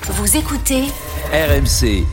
Vous écoutez RMC.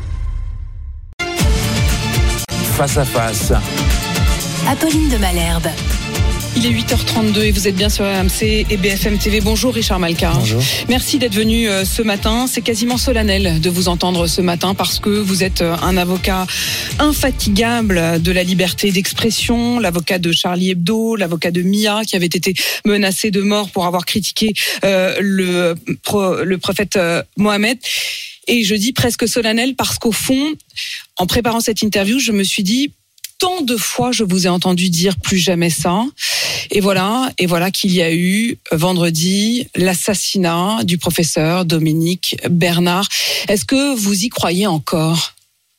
Face à face. Apolline de Malherbe. Il est 8h32 et vous êtes bien sur RMC et BFM TV. Bonjour Richard Malka. Bonjour. Merci d'être venu ce matin. C'est quasiment solennel de vous entendre ce matin parce que vous êtes un avocat infatigable de la liberté d'expression, l'avocat de Charlie Hebdo, l'avocat de Mia qui avait été menacé de mort pour avoir critiqué le prophète Mohamed. Et je dis presque solennel parce qu'au fond, en préparant cette interview, je me suis dit, tant de fois je vous ai entendu dire plus jamais ça. Et voilà qu'il y a eu vendredi l'assassinat du professeur Dominique Bernard. Est-ce que vous y croyez encore ?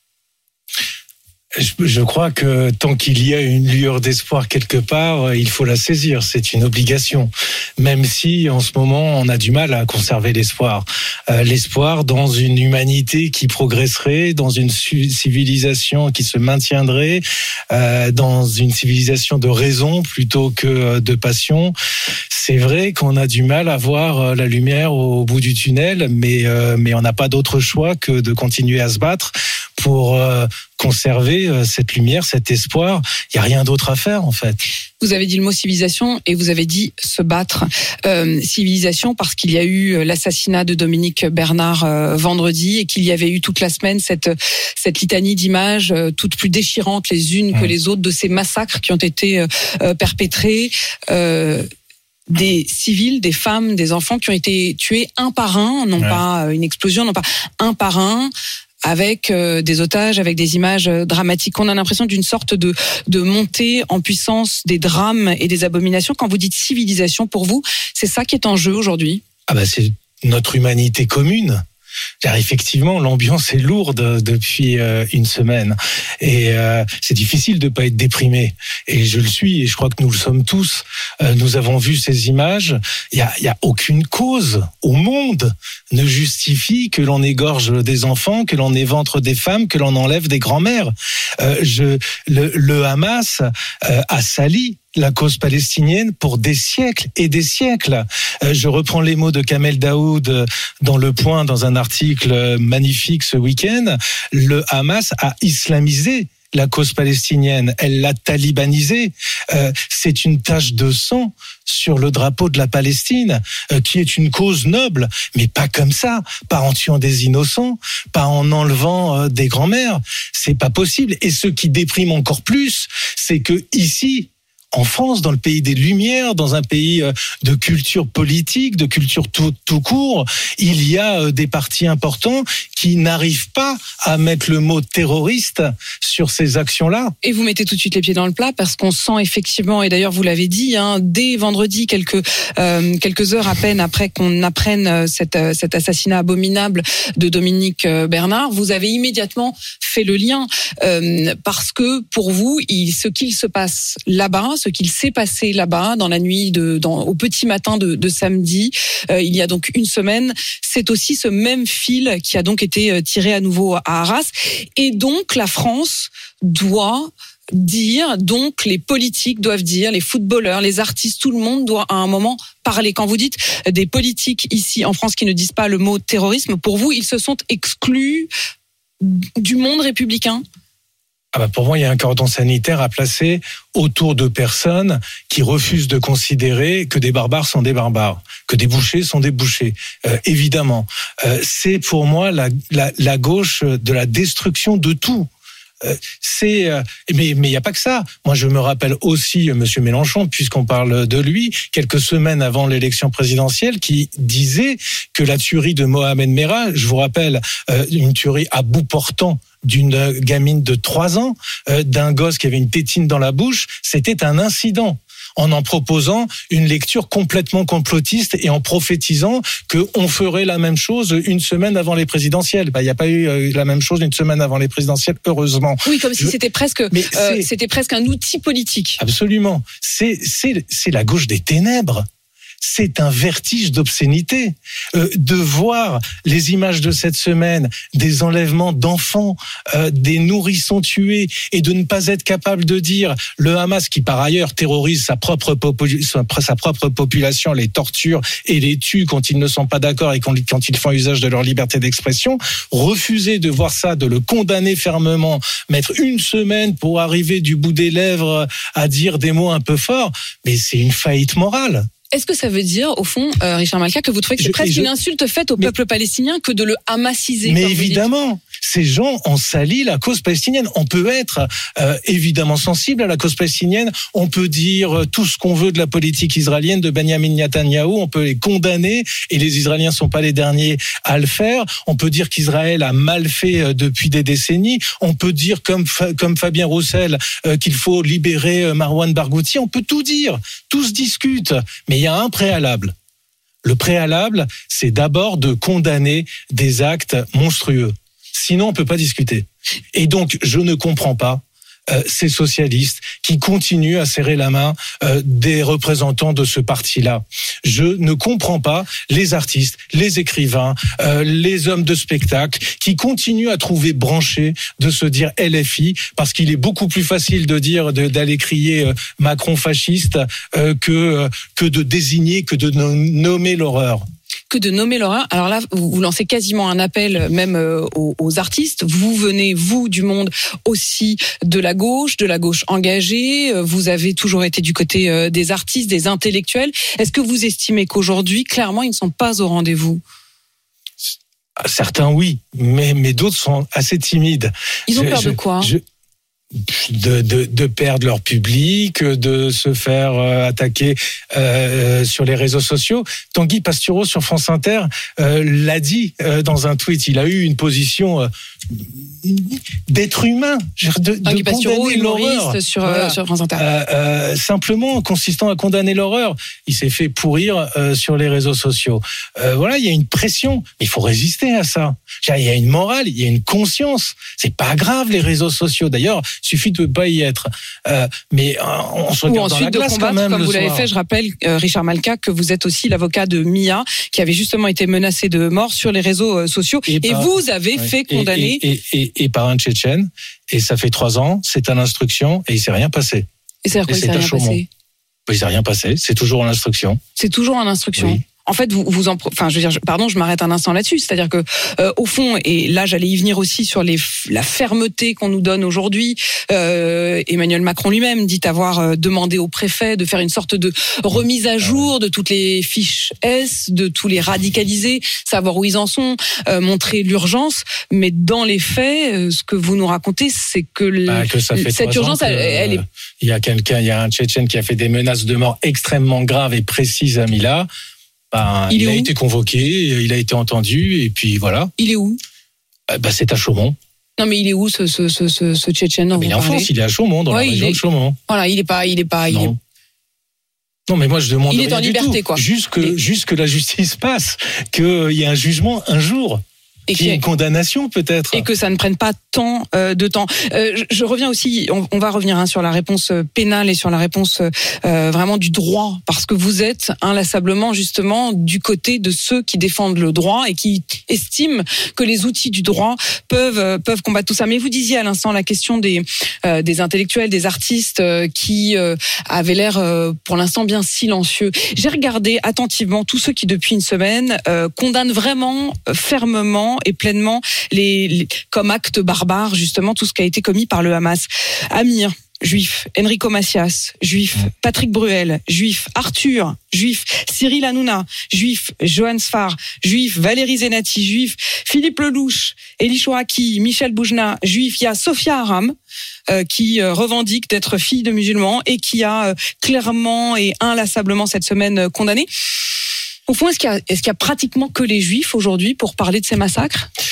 Je crois que tant qu'il y a une lueur d'espoir quelque part, il faut la saisir. C'est une obligation. Même si, en ce moment, on a du mal à conserver l'espoir. L'espoir dans une humanité qui progresserait, dans une civilisation qui se maintiendrait, dans une civilisation de raison plutôt que de passion. C'est vrai qu'on a du mal à voir la lumière au bout du tunnel, mais on n'a pas d'autre choix que de continuer à se battre pour conserver cette lumière, cet espoir. Il n'y a rien d'autre à faire, en fait. Vous avez dit le mot civilisation et vous avez dit se battre. Civilisation parce qu'il y a eu l'assassinat de Dominique Bernard vendredi et qu'il y avait eu toute la semaine cette litanie d'images toutes plus déchirantes les unes que les autres de ces massacres qui ont été perpétrés. Des civils, des femmes, des enfants qui ont été tués un par un, non pas une explosion, non pas un par un, avec des otages, avec des images dramatiques. On a l'impression d'une sorte de montée en puissance des drames et des abominations. Quand vous dites civilisation, pour vous, c'est ça qui est en jeu aujourd'hui ? C'est notre humanité commune. Car effectivement, l'ambiance est lourde depuis une semaine et c'est difficile de pas être déprimé. Et je le suis et je crois que nous le sommes tous. Nous avons vu ces images. Il y a aucune cause au monde ne justifie que l'on égorge des enfants, que l'on éventre des femmes, que l'on enlève des grands-mères. Le Hamas a sali la cause palestinienne pour des siècles et des siècles. Je reprends les mots de Kamel Daoud dans Le Point, dans un article magnifique ce week-end. Le Hamas a islamisé la cause palestinienne, elle l'a talibanisée. C'est une tache de sang sur le drapeau de la Palestine, qui est une cause noble, mais pas comme ça, pas en tuant des innocents, pas en enlevant des grands-mères. C'est pas possible. Et ce qui déprime encore plus, c'est que ici, en France, dans le pays des Lumières, dans un pays de culture politique, de culture tout court, il y a des partis importants qui n'arrivent pas à mettre le mot terroriste sur ces actions-là. Et vous mettez tout de suite les pieds dans le plat parce qu'on sent effectivement, et d'ailleurs vous l'avez dit, dès vendredi, quelques heures à peine après qu'on apprenne cet assassinat abominable de Dominique Bernard, vous avez immédiatement fait le lien parce que pour vous, ce qu'il se passe là-bas, ce qu'il s'est passé là-bas dans la nuit au petit matin de samedi, il y a donc une semaine, c'est aussi ce même fil qui a donc été tiré à nouveau à Arras. Et donc la France doit dire, donc les politiques doivent dire, les footballeurs, les artistes, tout le monde doit à un moment parler. Quand vous dites des politiques ici en France qui ne disent pas le mot terrorisme, pour vous, ils se sont exclus du monde républicain ? Pour moi, il y a un cordon sanitaire à placer autour de personnes qui refusent de considérer que des barbares sont des barbares, que des bouchers sont des bouchers. Évidemment, c'est pour moi la gauche de la destruction de tout. Mais il n'y a pas que ça. Moi, je me rappelle aussi Monsieur Mélenchon, puisqu'on parle de lui, quelques semaines avant l'élection présidentielle, qui disait que la tuerie de Mohamed Merah, je vous rappelle, une tuerie à bout portant d'une gamine de 3 ans, d'un gosse qui avait une tétine dans la bouche, c'était un incident. En proposant une lecture complètement complotiste et en prophétisant qu'on ferait la même chose une semaine avant les présidentielles. Il n'y a pas eu la même chose une semaine avant les présidentielles, heureusement. Oui, comme si c'était presque un outil politique. Absolument. C'est la gauche des ténèbres. c'est un vertige d'obscénité. De voir les images de cette semaine, des enlèvements d'enfants, des nourrissons tués, et de ne pas être capable de dire le Hamas, qui par ailleurs terrorise sa propre population, les torture et les tue quand ils ne sont pas d'accord et quand ils font usage de leur liberté d'expression, refuser de voir ça, de le condamner fermement, mettre une semaine pour arriver du bout des lèvres à dire des mots un peu forts, mais c'est une faillite morale. Est-ce que ça veut dire, au fond, Richard Malka, que vous trouvez que c'est presque une insulte faite au peuple palestinien que de le hamassiser? Mais évidemment, ces gens ont sali la cause palestinienne. On peut être évidemment sensible à la cause palestinienne. On peut dire tout ce qu'on veut de la politique israélienne, de Benjamin Netanyahou. On peut les condamner, et les Israéliens sont pas les derniers à le faire. On peut dire qu'Israël a mal fait depuis des décennies. On peut dire, comme Fabien Roussel, qu'il faut libérer Marwan Barghouti. On peut tout dire. Tout se discute. Mais il y a un préalable. Le préalable, c'est d'abord de condamner des actes monstrueux. Sinon, on peut pas discuter. Et donc, je ne comprends pas ces socialistes qui continuent à serrer la main des représentants de ce parti-là. Je ne comprends pas les artistes, les écrivains, les hommes de spectacle qui continuent à trouver branché de se dire LFI, parce qu'il est beaucoup plus facile de dire d'aller crier Macron fasciste que de désigner, que de nommer l'horreur. Que de nommer l'horreur. Alors là, vous lancez quasiment un appel même aux artistes. Vous venez, vous, du monde aussi de la gauche engagée. Vous avez toujours été du côté des artistes, des intellectuels. Est-ce que vous estimez qu'aujourd'hui, clairement, ils ne sont pas au rendez-vous ? Certains, oui, mais d'autres sont assez timides. Ils ont peur de quoi ? De perdre leur public, de se faire attaquer sur les réseaux sociaux. Tanguy Pastureau sur France Inter l'a dit dans un tweet. Il a eu une position d'être humain, de condamner l'horreur. Sur France Inter. Simplement consistant à condamner l'horreur. Il s'est fait pourrir sur les réseaux sociaux. Voilà, il y a une pression. Il faut résister à ça. Il y a une morale, il y a une conscience. C'est pas grave les réseaux sociaux. D'ailleurs, il suffit de ne pas y être. Mais on se regarde dans la glace quand même. Comme vous l'avez fait, je rappelle, Richard Malka, que vous êtes aussi l'avocat de Mia, qui avait justement été menacée de mort sur les réseaux sociaux. Et vous avez fait condamner. Et par un Tchétchène. Et ça fait 3 ans, c'est à l'instruction, et il ne s'est rien passé. Et c'est-à-dire quoi, il ne s'est rien passé ? Il ne s'est rien passé, c'est toujours en instruction. C'est toujours en instruction. Oui. En fait, je m'arrête un instant là-dessus. C'est-à-dire que, au fond, et là, j'allais y venir aussi sur la fermeté qu'on nous donne aujourd'hui. Emmanuel Macron lui-même dit avoir demandé au préfet de faire une sorte de remise à jour de toutes les fiches S, de tous les radicalisés, savoir où ils en sont, montrer l'urgence. Mais dans les faits, ce que vous nous racontez, c'est que, cette urgence, elle est... Il y a un Tchétchène qui a fait des menaces de mort extrêmement graves et précises à Mila. Il a été convoqué, il a été entendu, et puis voilà. Il est où ? C'est à Chaumont. Non, mais il est où ce Tchétchène dont vous parlez ? Il est en France, il est à Chaumont, dans la région de Chaumont. Voilà, il est pas. Non, mais moi je demande. Il est en liberté, quoi. Juste que la justice passe, qu'il y ait un jugement un jour. Qu'il y ait une condamnation peut-être. Et que ça ne prenne pas tant de temps. Je reviens aussi, on va revenir sur la réponse pénale et sur la réponse vraiment du droit, parce que vous êtes inlassablement justement du côté de ceux qui défendent le droit et qui estiment que les outils du droit peuvent combattre tout ça. Mais vous disiez à l'instant la question des intellectuels, des artistes qui avaient l'air pour l'instant bien silencieux. J'ai regardé attentivement tous ceux qui depuis une semaine condamnent vraiment fermement et pleinement comme acte barbare justement tout ce qui a été commis par le Hamas. Amir, juif, Enrico Macias, juif, Patrick Bruel, juif, Arthur, juif, Cyril Hanouna, juif, Johan Sfar, juif, Valérie Zenati, juif, Philippe Lelouch, Elie Chouaki, Michel Boujna, juif. Il y a Sophia Aram qui revendique d'être fille de musulmans et qui a clairement et inlassablement cette semaine condamné. Au fond, est-ce qu'il y a pratiquement que les juifs aujourd'hui pour parler de ces massacres ?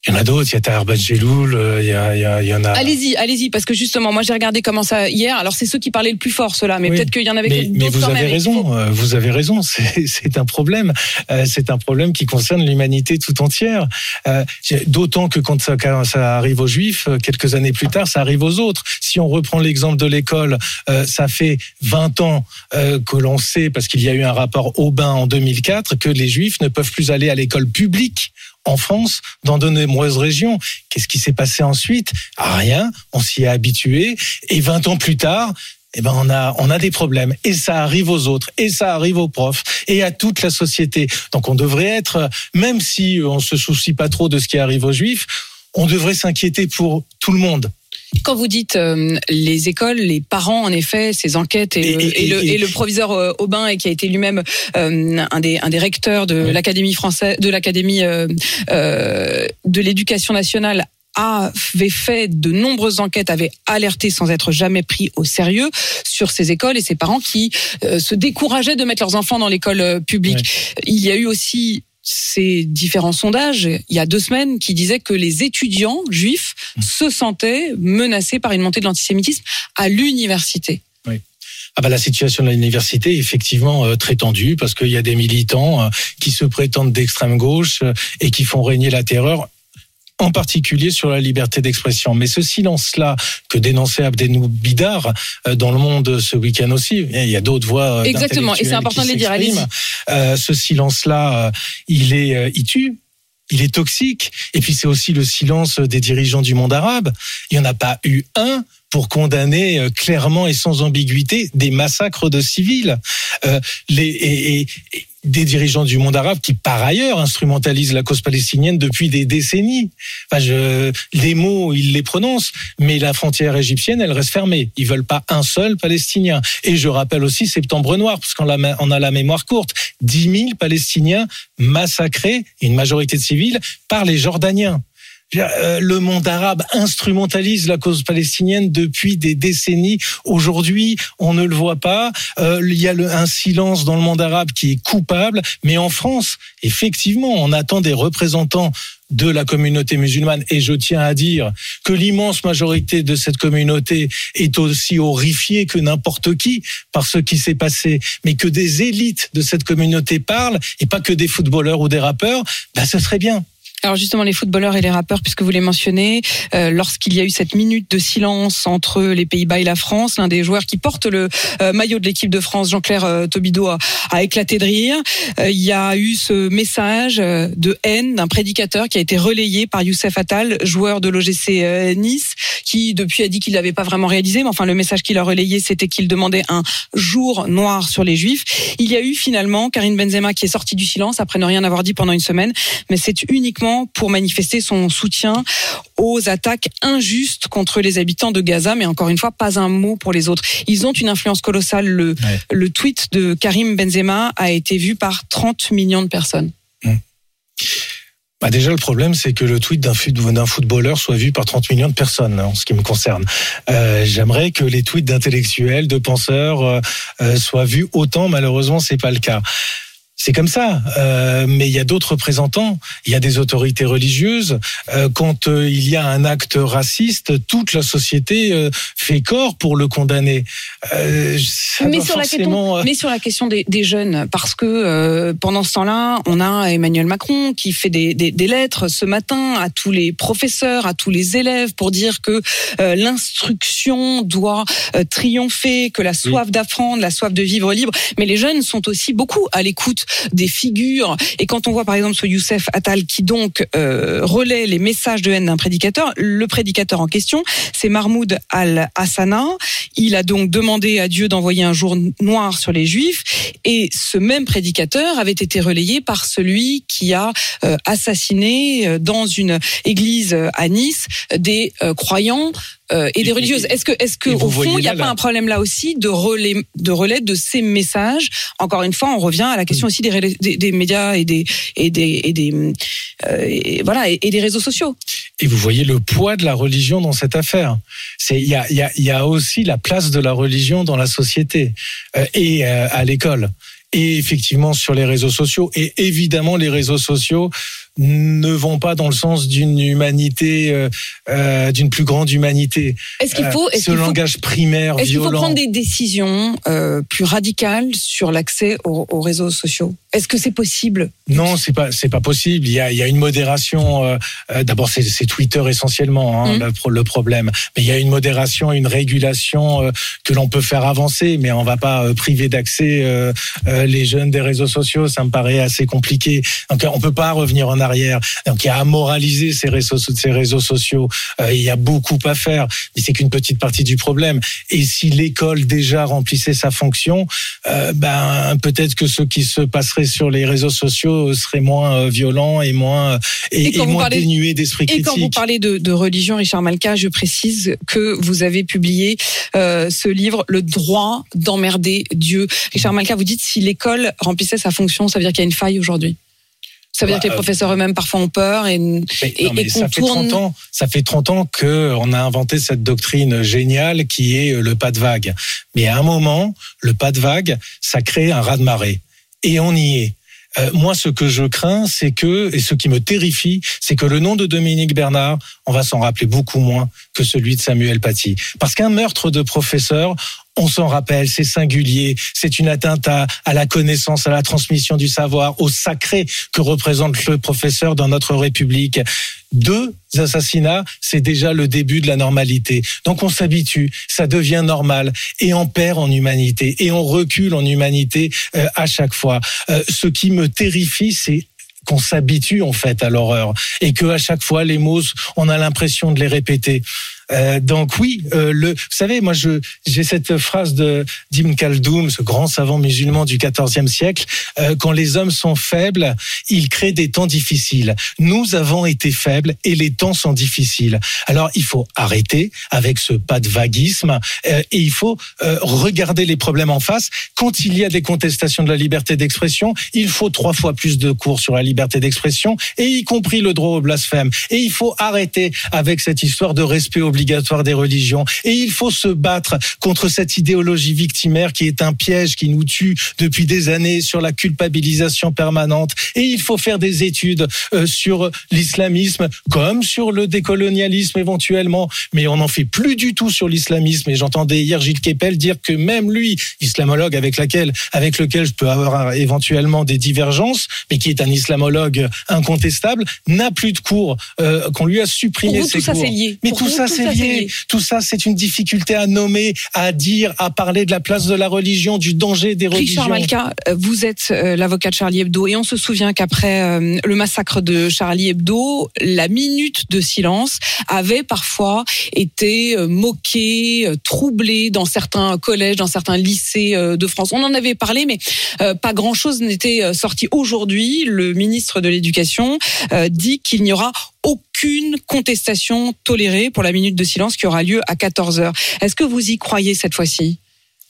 Il y en a d'autres, il y a Tahar Ben-Jelloul, il y en a... Allez-y, parce que justement, moi j'ai regardé comment ça hier, alors c'est ceux qui parlaient le plus fort, ceux-là, mais peut-être qu'il y en avait d'autres. Mais vous avez raison, c'est un problème. C'est un problème qui concerne l'humanité tout entière. D'autant que quand ça arrive aux Juifs, quelques années plus tard, ça arrive aux autres. Si on reprend l'exemple de l'école, ça fait 20 ans que l'on sait, parce qu'il y a eu un rapport Aubin en 2004, que les Juifs ne peuvent plus aller à l'école publique en France, dans de nombreuses régions. Qu'est-ce qui s'est passé ensuite ? Rien, on s'y est habitué. Et 20 ans plus tard, on a des problèmes. Et ça arrive aux autres, et ça arrive aux profs, et à toute la société. Donc on devrait être, même si on se soucie pas trop de ce qui arrive aux Juifs, on devrait s'inquiéter pour tout le monde. Quand vous dites les écoles, les parents, en effet, ces enquêtes et le proviseur Aubin, et qui a été lui-même un des recteurs de l'Académie française, de l'Académie de l'éducation nationale, avait fait de nombreuses enquêtes, avait alerté sans être jamais pris au sérieux sur ces écoles et ces parents qui se décourageaient de mettre leurs enfants dans l'école publique. Ouais. Il y a eu aussi ces différents sondages, il y a 2 semaines, qui disaient que les étudiants juifs se sentaient menacés par une montée de l'antisémitisme à l'université. Oui. La situation de l'université est effectivement très tendue, parce qu'il y a des militants qui se prétendent d'extrême gauche et qui font régner la terreur, en particulier sur la liberté d'expression. Mais ce silence-là que dénonçait Abdenou Bidar dans Le Monde ce week-end aussi, il y a d'autres voix. Exactement, et c'est important de les dire, allez-y. Ce silence-là, il tue. Il est toxique. Et puis c'est aussi le silence des dirigeants du monde arabe. Il n'y en a pas eu un pour condamner clairement et sans ambiguïté des massacres de civils. Des dirigeants du monde arabe qui, par ailleurs, instrumentalisent la cause palestinienne depuis des décennies. Les mots, ils les prononcent, mais la frontière égyptienne, elle reste fermée. Ils veulent pas un seul Palestinien. Et je rappelle aussi Septembre Noir, parce qu'on a la mémoire courte. 10 000 Palestiniens massacrés, une majorité de civils, par les Jordaniens. Le monde arabe instrumentalise la cause palestinienne depuis des décennies. Aujourd'hui, on ne le voit pas. Il y a un silence dans le monde arabe qui est coupable. Mais en France, effectivement, on attend des représentants de la communauté musulmane. Et je tiens à dire que l'immense majorité de cette communauté est aussi horrifiée que n'importe qui par ce qui s'est passé. Mais que des élites de cette communauté parlent, et pas que des footballeurs ou des rappeurs, ce serait bien. Alors justement, les footballeurs et les rappeurs, puisque vous les mentionnez, lorsqu'il y a eu cette minute de silence entre les Pays-Bas et la France, l'un des joueurs qui porte le maillot de l'équipe de France, Jean-Claire Taubido, a éclaté de rire. Il y a eu ce message de haine d'un prédicateur qui a été relayé par Youssef Attal, joueur de l'OGC Nice, qui depuis a dit qu'il l'avait pas vraiment réalisé, mais enfin le message qu'il a relayé, c'était qu'il demandait un jour noir sur les Juifs. Il y a eu finalement Karim Benzema qui est sorti du silence après ne rien avoir dit pendant une semaine, mais c'est uniquement pour manifester son soutien aux attaques injustes contre les habitants de Gaza, mais encore une fois, pas un mot pour les autres. Ils ont une influence colossale. Le tweet de Karim Benzema a été vu par 30 millions de personnes. Déjà, le problème, c'est que le tweet d'un footballeur soit vu par 30 millions de personnes, en ce qui me concerne. J'aimerais que les tweets d'intellectuels, de penseurs, soient vus autant. Malheureusement, c'est pas le cas. C'est comme ça, mais il y a d'autres représentants, il y a des autorités religieuses. Quand il y a un acte raciste, toute la société fait corps pour le condamner. Mais sur la question des jeunes, parce que pendant ce temps-là, on a Emmanuel Macron qui fait des lettres ce matin à tous les professeurs, à tous les élèves pour dire que l'instruction doit triompher, que la soif d'apprendre, la soif de vivre libre. Mais les jeunes sont aussi beaucoup à l'écoute des figures. Et quand on voit par exemple ce Youssef Attal qui donc relaie les messages de haine d'un prédicateur, le prédicateur en question, c'est Mahmoud Al-Hassana. Il a donc demandé à Dieu d'envoyer un jour noir sur les Juifs. Et ce même prédicateur avait été relayé par celui qui a assassiné dans une église à Nice des croyants et des religieuses. Est-ce que au fond, il n'y a pas un problème là aussi de relais de ces messages? Encore une fois, on revient à la question aussi des médias et des réseaux sociaux. Et vous voyez le poids de la religion dans cette affaire. Il y a aussi la place de la religion dans la société et à l'école. Et effectivement sur les réseaux sociaux. Et évidemment, les réseaux sociaux ne vont pas dans le sens d'une humanité, d'une plus grande humanité. Ce langage primaire, violent. Est-ce qu'il faut prendre des décisions plus radicales sur l'accès aux réseaux sociaux ? Est-ce que c'est possible ? Non, c'est pas possible. Il y a une modération. D'abord, c'est Twitter essentiellement le problème. Mais il y a une modération, une régulation que l'on peut faire avancer, mais on va pas priver d'accès les jeunes des réseaux sociaux. Ça me paraît assez compliqué. Donc, on peut pas revenir en arrière. Donc, il y a à moraliser ces réseaux sociaux. Il y a beaucoup à faire, mais c'est qu'une petite partie du problème. Et si l'école déjà remplissait sa fonction, peut-être que ce qui se passerait sur les réseaux sociaux serait moins violent et moins dénué d'esprit critique. Et quand vous parlez de religion, Richard Malka, je précise que vous avez publié ce livre, Le droit d'emmerder Dieu. Richard Malka, vous dites si l'école remplissait sa fonction, ça veut dire qu'il y a une faille aujourd'hui. Ça veut dire que les professeurs eux-mêmes parfois ont peur et contournent. Ça fait 30 ans qu'on a inventé cette doctrine géniale qui est le pas de vague. Mais à un moment, le pas de vague, ça crée un raz-de-marée. Et on y est. Moi, ce que je crains, et ce qui me terrifie, c'est que le nom de Dominique Bernard, on va s'en rappeler beaucoup moins que celui de Samuel Paty. Parce qu'un meurtre de professeur, on s'en rappelle, c'est singulier, c'est une atteinte à la connaissance, à la transmission du savoir, au sacré que représente le professeur dans notre République. 2 assassinats, c'est déjà le début de la normalité. Donc on s'habitue, ça devient normal, et on perd en humanité, et on recule en humanité à chaque fois. Ce qui me terrifie, c'est qu'on s'habitue en fait à l'horreur, et que à chaque fois les mots, on a l'impression de les répéter. Donc oui, vous savez, moi j'ai cette phrase d'Ibn Khaldoun, ce grand savant musulman du XIVe siècle, quand les hommes sont faibles, ils créent des temps difficiles. Nous avons été faibles et les temps sont difficiles. Alors il faut arrêter avec ce pas de vaguisme et il faut regarder les problèmes en face. Quand il y a des contestations de la liberté d'expression, il faut 3 fois plus de cours sur la liberté d'expression, et y compris le droit au blasphème. Et il faut arrêter avec cette histoire de respect obligatoire des religions. Et il faut se battre contre cette idéologie victimaire qui est un piège qui nous tue depuis des années, sur la culpabilisation permanente. Et il faut faire des études sur l'islamisme comme sur le décolonialisme éventuellement. Mais on n'en fait plus du tout sur l'islamisme. Et j'entendais hier Gilles Kepel dire que même lui, islamologue avec lequel je peux avoir éventuellement des divergences, mais qui est un islamologue incontestable, n'a plus de cours, qu'on lui a supprimé ses cours. Tout ça c'est lié. Mais tout ça c'est lié. Tout ça, c'est une difficulté à nommer, à dire, à parler de la place de la religion, du danger des religions. Richard Malka, vous êtes l'avocat de Charlie Hebdo, et on se souvient qu'après le massacre de Charlie Hebdo, la minute de silence avait parfois été moquée, troublée dans certains collèges, dans certains lycées de France. On en avait parlé, mais pas grand-chose n'était sorti. Aujourd'hui, le ministre de l'Éducation dit qu'il n'y aura aucune contestation tolérée pour la minute de silence qui aura lieu à 14h. Est-ce que vous y croyez cette fois-ci ?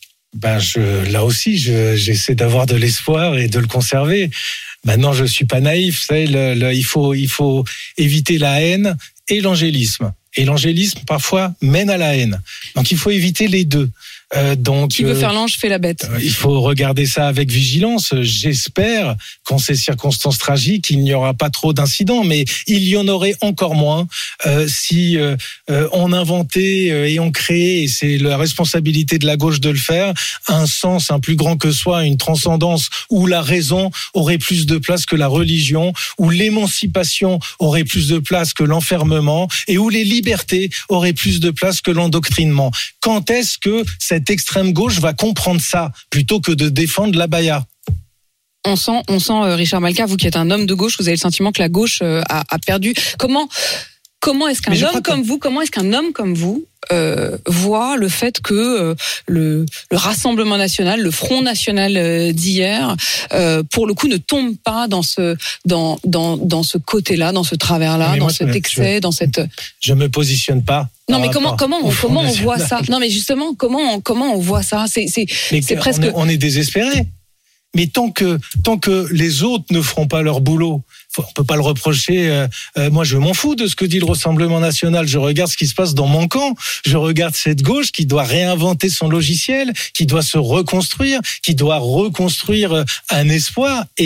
Là aussi, j'essaie d'avoir de l'espoir et de le conserver. Maintenant, je suis pas naïf. Vous savez, il faut éviter la haine et l'angélisme. Et l'angélisme, parfois, mène à la haine. Donc, il faut éviter les deux. Qui veut faire l'ange fait la bête. Il faut regarder ça avec vigilance. J'espère qu'en ces circonstances tragiques, il n'y aura pas trop d'incidents, mais il y en aurait encore moins si on inventait et on créait, et c'est la responsabilité de la gauche de le faire, un sens, un plus grand que soi, une transcendance où la raison aurait plus de place que la religion, où l'émancipation aurait plus de place que l'enfermement, et où les libertés auraient plus de place que l'endoctrinement. Quand est-ce que cette extrême gauche va comprendre ça plutôt que de défendre l'abaya? On sent, Richard Malka, vous qui êtes un homme de gauche, vous avez le sentiment que la gauche a perdu. Comment est-ce qu'un homme comme vous voit le fait que le Rassemblement national, le Front national d'hier, pour le coup, ne tombe pas dans ce côté-là, dans ce travers-là, dans cet excès, dans cette. Je me positionne pas. Non, mais comment on voit ça? Non, mais justement, comment on voit ça? C'est presque. On est désespéré. Mais tant que les autres ne feront pas leur boulot, on peut pas le reprocher. Moi, je m'en fous de ce que dit le Rassemblement national. Je regarde ce qui se passe dans mon camp. Je regarde cette gauche qui doit réinventer son logiciel, qui doit se reconstruire, qui doit reconstruire un espoir. Et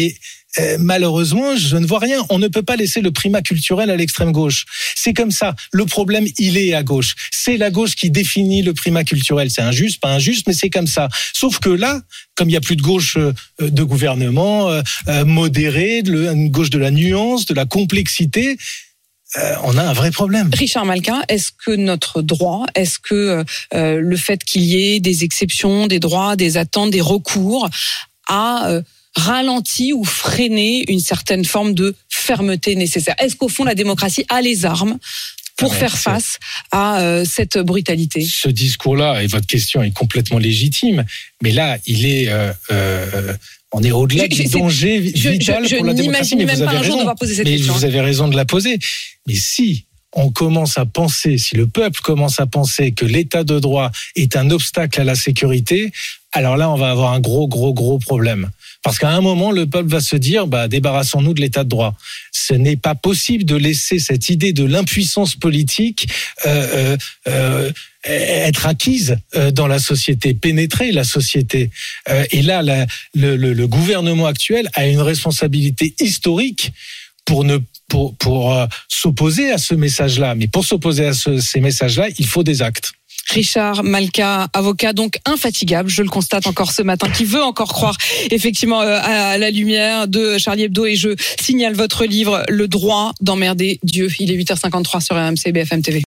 malheureusement, je ne vois rien. On ne peut pas laisser le primat culturel à l'extrême gauche. C'est comme ça. Le problème, il est à gauche. C'est la gauche qui définit le primat culturel. C'est injuste, pas injuste, mais c'est comme ça. Sauf que là, comme il n'y a plus de gauche de gouvernement modérée, une gauche de la nuance, de la complexité, on a un vrai problème. Richard Malka, est-ce que notre droit, est-ce que le fait qu'il y ait des exceptions, des droits, des attentes, des recours a ralenti ou freiné une certaine forme de fermeté nécessaire? Est-ce qu'au fond, la démocratie a les armes pour faire face à cette brutalité? Ce discours-là, et votre question est complètement légitime, mais là, il est... on est au-delà du danger vital pour la démocratie. Je n'imagine même pas un jour devoir poser cette question. Vous avez raison de la poser. Mais si on commence à penser, si le peuple commence à penser que l'état de droit est un obstacle à la sécurité, alors là, on va avoir un gros problème. Parce qu'à un moment, le peuple va se dire, débarrassons-nous de l'état de droit. Ce n'est pas possible de laisser cette idée de l'impuissance politique être acquise dans la société, pénétrer la société. Et là, le gouvernement actuel a une responsabilité historique pour s'opposer à ce message-là. Mais pour s'opposer à ces messages-là, il faut des actes. Richard Malka, avocat donc infatigable, je le constate encore ce matin, qui veut encore croire effectivement à la lumière de Charlie Hebdo, et je signale votre livre Le droit d'emmerder Dieu. Il est 8h53 sur RMC BFM TV.